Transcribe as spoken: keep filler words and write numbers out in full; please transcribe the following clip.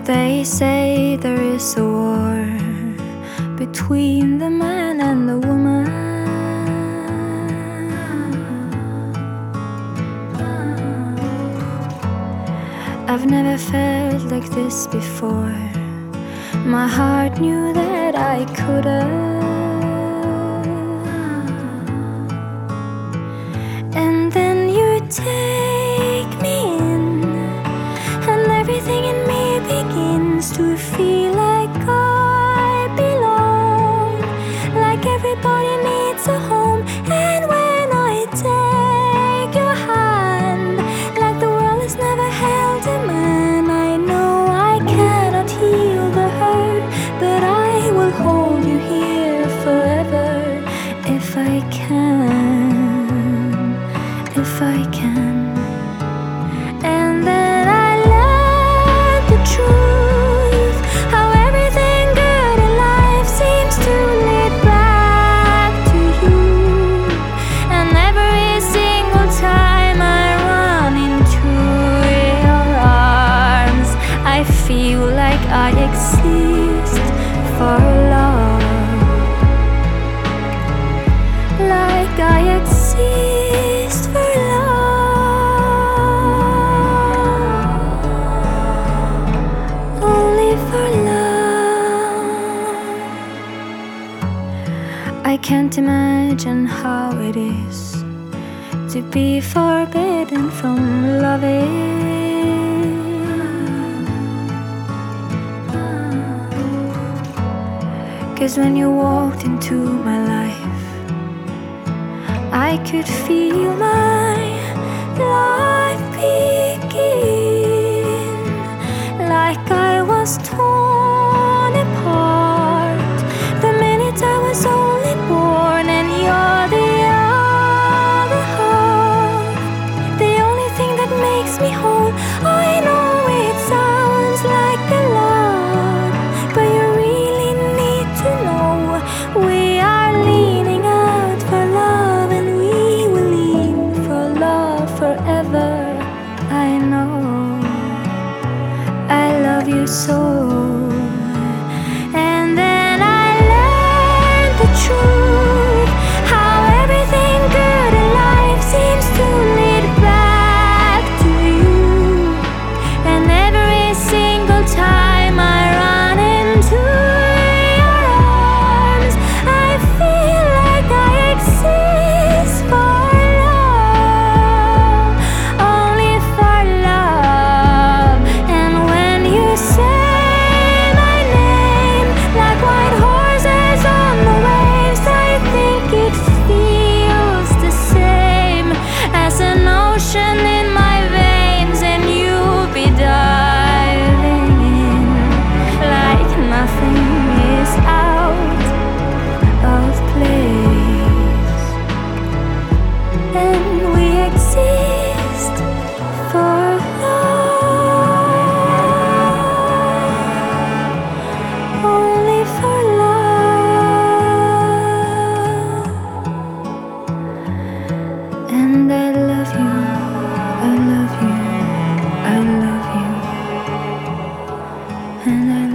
They say there is a war between the man and the woman. I've never felt like this before. My heart knew that I couldn't. And then you take me in, and everything in me begins to feel like I belong, like everybody needs a home. And when I take your hand, like the world has never held a man, I know I cannot heal the hurt, but I will hold you here forever if I can, if I can. And then I learned the truth, how everything good in life seems to lead back to you. And every single time I run into your arms, I feel like I exist for love, like I exist for love, only for love. I can't imagine how it is to be forbidden from loving. 'Cause when you walked into my life, I could feel my life begin, like I was torn apart the minute I was only born. And you're the other half, the only thing that makes me whole. I know it sounds like a lot, but you really need to know we are leaning out for love, and we will lean for love forever. I know I love you so. And then I learned the truth, how everything good in life seems to lead back to you. And every single time I run into your arms, I feel like I exist for love, only for love. And when you say my name, like white horses on the waves, I think it feels the same as an ocean in my veins. And you'll be diving in like nothing is out of place. And we exist for love, only for love. And I love you, I love you, I love you, and I